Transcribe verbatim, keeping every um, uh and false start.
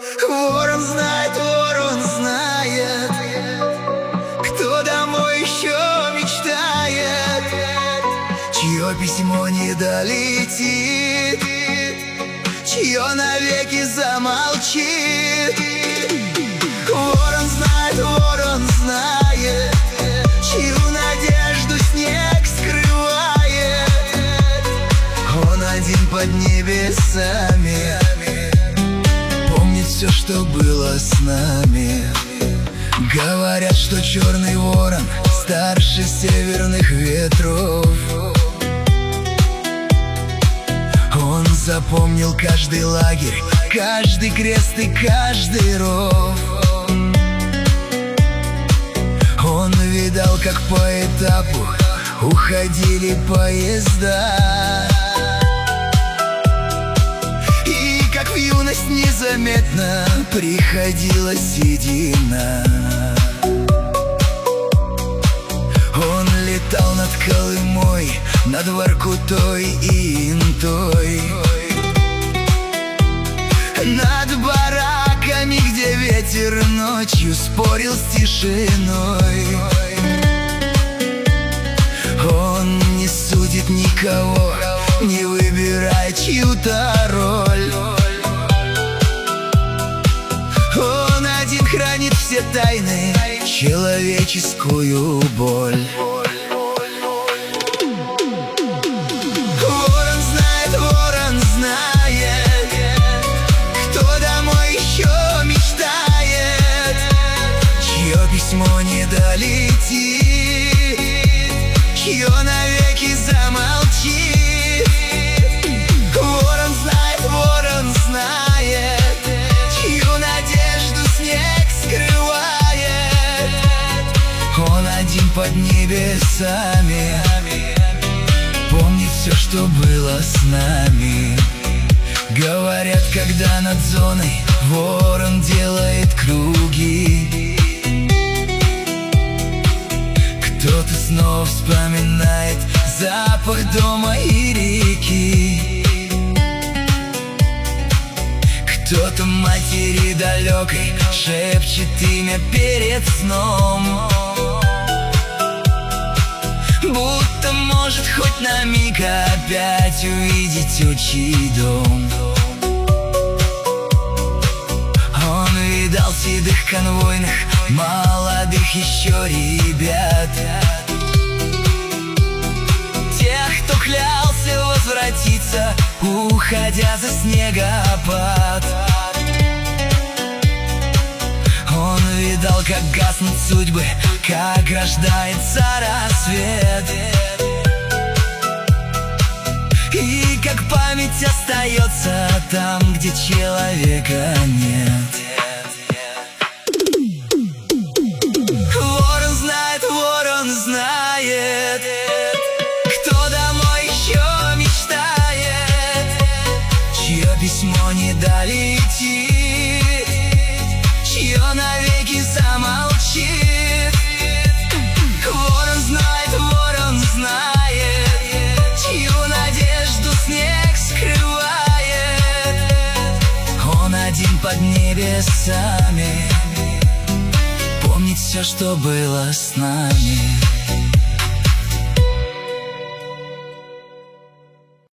Ворон знает, ворон знает, кто домой еще мечтает, чье письмо не долетит, чье навеки замолчит. Ворон знает, ворон знает, чью надежду снег скрывает. Он один под небесами, помнит все, что было с нами. Говорят, что черный ворон старше северных ветров. Он запомнил каждый лагерь, каждый крест и каждый ров. Он видал, как по этапу уходили поезда, и как в юность незаметно приходила седина. Он летал над Колымой, над Воркутой и Интой, над бараками, где ветер ночью спорил с тишиной. Он не судит никого, не выбирает чью-то роль. Он один хранит все тайны, человеческую боль. Ворон знает, ворон знает, кто домой еще мечтает, чье письмо не долетит, чье навеки замолчит. Ворон знает, ворон знает, чью надежду снег скрывает. Он один под небесами, помнит все, что было с нами. Говорят, когда над зоной ворон делает круги, кто-то снова вспоминает запах дома и реки. Кто-то матери далекой шепчет имя перед сном, будто может хоть на миг опять увидеть отчий дом. Он видал седых конвойных, молодых еще ребят, тех, кто клялся возвратиться, уходя за снегопад. Он видал, как гаснут судьбы, как рождается рассвет, и как память остается там, где человека нет. Ворон знает, ворон знает, кто домой еще мечтает, чье письмо не долетит, чье навеки замолчит. Ворон знает, ворон знает, чью надежду снег скрывает. Он один под небесами, помнит все, что было с нами.